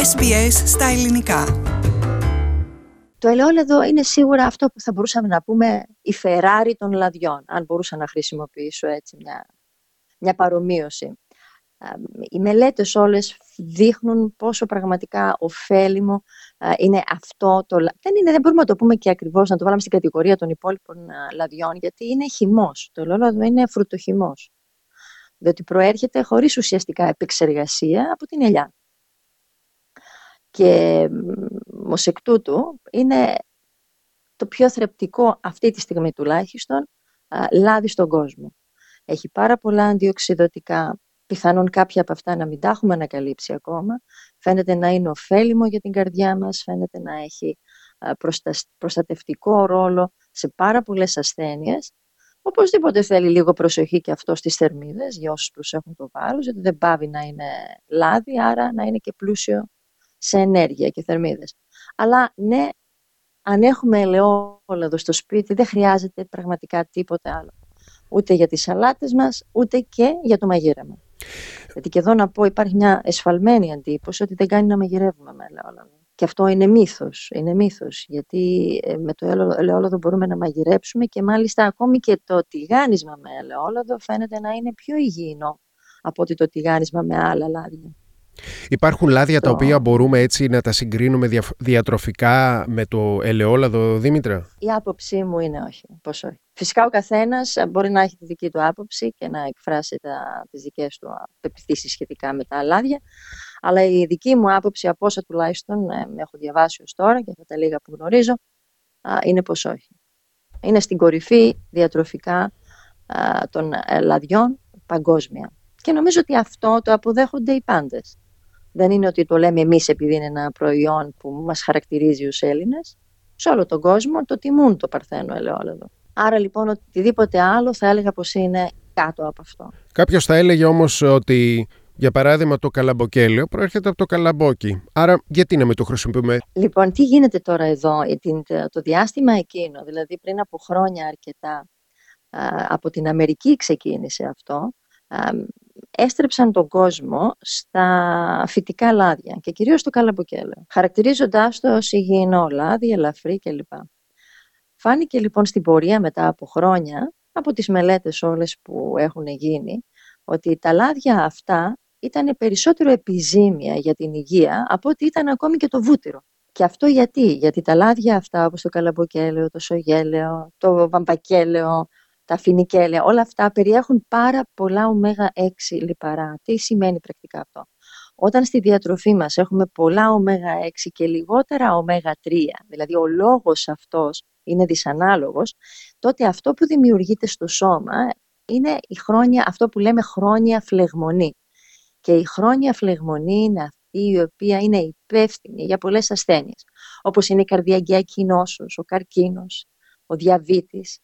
SBS στα ελληνικά. Το ελαιόλαδο είναι σίγουρα αυτό που θα μπορούσαμε να πούμε η Ferrari των λαδιών, αν μπορούσα να χρησιμοποιήσω έτσι μια παρομοίωση. Οι μελέτες όλες δείχνουν πόσο πραγματικά ωφέλιμο είναι αυτό το δεν μπορούμε να το πούμε και ακριβώς, να το βάλουμε στην κατηγορία των υπόλοιπων λαδιών, γιατί είναι χυμός. Το ελαιόλαδο είναι φρουτοχυμός, διότι προέρχεται χωρίς ουσιαστικά επεξεργασία από την ελιά. Και ως εκ τούτου είναι το πιο θρεπτικό αυτή τη στιγμή τουλάχιστον λάδι στον κόσμο. Έχει πάρα πολλά αντιοξειδωτικά, πιθανόν κάποια από αυτά να μην τα έχουμε ανακαλύψει ακόμα. Φαίνεται να είναι ωφέλιμο για την καρδιά μας, φαίνεται να έχει προστατευτικό ρόλο σε πάρα πολλές ασθένειες. Οπωσδήποτε θέλει λίγο προσοχή και αυτό στις θερμίδες, για όσους προσέχουν το βάρος, γιατί δεν πάβει να είναι λάδι, άρα να είναι και πλούσιο σε ενέργεια και θερμίδες. Αλλά ναι, αν έχουμε ελαιόλαδο στο σπίτι, δεν χρειάζεται πραγματικά τίποτε άλλο. Ούτε για τις σαλάτες μας, ούτε και για το μαγείρεμα. Γιατί και εδώ να πω, υπάρχει μια εσφαλμένη εντύπωση ότι δεν κάνει να μαγειρεύουμε με ελαιόλαδο. Και αυτό είναι μύθος. Είναι μύθος, γιατί με το ελαιόλαδο μπορούμε να μαγειρέψουμε και μάλιστα ακόμη και το τηγάνισμα με ελαιόλαδο φαίνεται να είναι πιο υγιεινό από ότι το τηγάνισμα με άλλα λάδια. Υπάρχουν λάδια τα οποία μπορούμε έτσι να τα συγκρίνουμε διατροφικά με το ελαιόλαδο, Δήμητρα? Η άποψή μου είναι όχι, πως όχι. Φυσικά ο καθένας μπορεί να έχει τη δική του άποψη και να εκφράσει τις δικές του πεποιθήσεις σχετικά με τα λάδια, αλλά η δική μου άποψη, από όσα τουλάχιστον με έχω διαβάσει ως τώρα και αυτά τα λίγα που γνωρίζω, είναι πως όχι. Είναι στην κορυφή διατροφικά των λαδιών παγκόσμια. Και νομίζω ότι αυτό το αποδέχονται οι πάντες. Δεν είναι ότι το λέμε εμείς επειδή είναι ένα προϊόν που μας χαρακτηρίζει ως Έλληνες. Σε όλο τον κόσμο το τιμούν το παρθένο ελαιόλαδο. Άρα λοιπόν οτιδήποτε άλλο θα έλεγα πως είναι κάτω από αυτό. Κάποιος θα έλεγε όμως ότι, για παράδειγμα, το καλαμποκέλαιο προέρχεται από το καλαμπόκι. Άρα γιατί να μην το χρησιμοποιούμε? Λοιπόν, τι γίνεται τώρα εδώ, το διάστημα εκείνο, δηλαδή πριν από χρόνια αρκετά, από την Αμερική ξεκίνησε αυτό, έστρεψαν τον κόσμο στα φυτικά λάδια και κυρίως στο καλαμποκέλαιο, χαρακτηρίζοντάς το ως υγιεινό λάδι, ελαφρύ κλπ. Φάνηκε λοιπόν στην πορεία μετά από χρόνια, από τις μελέτες όλες που έχουν γίνει, ότι τα λάδια αυτά ήταν περισσότερο επιζήμια για την υγεία από ότι ήταν ακόμη και το βούτυρο. Και αυτό γιατί τα λάδια αυτά, όπως το καλαμποκέλαιο, το σογέλαιο, το βαμβακέλαιο, τα φινικέλαια, όλα αυτά περιέχουν πάρα πολλά ω6 λιπαρά. Τι σημαίνει πρακτικά αυτό? Όταν στη διατροφή μας έχουμε πολλά ω6 και λιγότερα ω3, δηλαδή ο λόγος αυτός είναι δυσανάλογος, τότε αυτό που δημιουργείται στο σώμα είναι αυτό που λέμε χρόνια φλεγμονή. Και η χρόνια φλεγμονή είναι αυτή η οποία είναι υπεύθυνη για πολλές ασθένειες, όπως είναι η καρδιακή νόσος, ο καρκίνος, ο διαβήτης,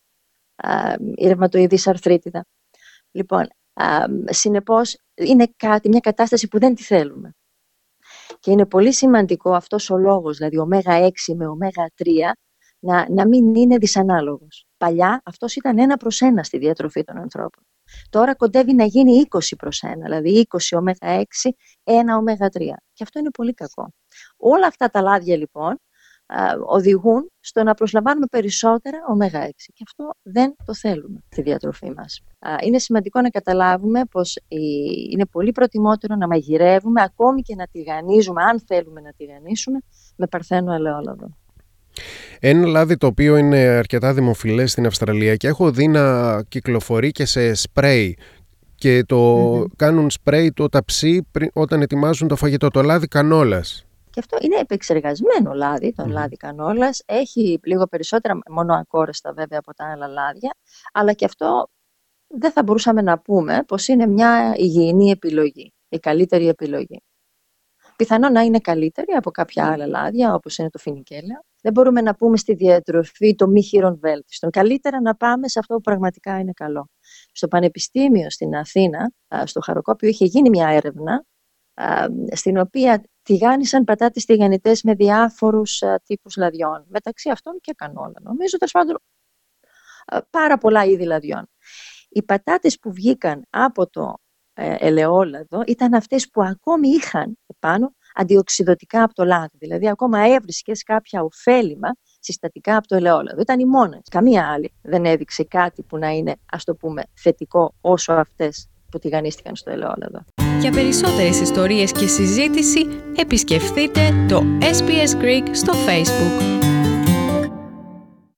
η ρευματοειδής αρθρίτιδα. Λοιπόν, συνεπώς είναι μια κατάσταση που δεν τη θέλουμε. Και είναι πολύ σημαντικό αυτός ο λόγος, δηλαδή ω6 με ω3, να μην είναι δυσανάλογος. Παλιά αυτός ήταν 1/1 στη διατροφή των ανθρώπων. Τώρα κοντεύει να γίνει 20/1, δηλαδή 20 ω6, 1 ω3. Και αυτό είναι πολύ κακό. Όλα αυτά τα λάδια λοιπόν οδηγούν στο να προσλαμβάνουμε περισσότερα ω6 και αυτό δεν το θέλουμε στη διατροφή μας. Είναι σημαντικό να καταλάβουμε πως είναι πολύ προτιμότερο να μαγειρεύουμε, ακόμη και να τηγανίζουμε, αν θέλουμε να τηγανίσουμε, με παρθένο ελαιόλαδο. Ένα λάδι το οποίο είναι αρκετά δημοφιλές στην Αυστραλία και έχω δει να κυκλοφορεί και σε σπρέι και κάνουν σπρέι το ταψί όταν ετοιμάζουν το φαγητό, το λάδι κανόλας. Και αυτό είναι επεξεργασμένο λάδι, το λάδι κανόλας. Έχει λίγο περισσότερα, μόνο ακόρεστα βέβαια από τα άλλα λάδια, αλλά και αυτό δεν θα μπορούσαμε να πούμε πως είναι μια υγιεινή επιλογή, η καλύτερη επιλογή. Πιθανόν να είναι καλύτερη από κάποια άλλα λάδια, όπως είναι το φινικέλαιο. Δεν μπορούμε να πούμε στη διατροφή το μη χείρον βέλτιστον. Καλύτερα να πάμε σε αυτό που πραγματικά είναι καλό. Στο Πανεπιστήμιο στην Αθήνα, στο Χαροκόπιο, είχε γίνει μια έρευνα στην οποία τηγάνισαν πατάτες τηγανιτές με διάφορους τύπους λαδιών, μεταξύ αυτών και κανόλα. Νομίζω τέλος πάντων πάρα πολλά είδη λαδιών. Οι πατάτες που βγήκαν από το ελαιόλαδο ήταν αυτές που ακόμη είχαν επάνω αντιοξυδωτικά από το λάδι. Δηλαδή, ακόμα έβρισκες κάποια ωφέλιμα συστατικά από το ελαιόλαδο. Ήταν οι μόνες. Καμία άλλη δεν έδειξε κάτι που να είναι, ας το πούμε, θετικό όσο αυτές που τηγανίστηκαν στο ελαιόλαδο. Για περισσότερες ιστορίες και συζήτηση, επισκεφτείτε το SBS Greek στο Facebook.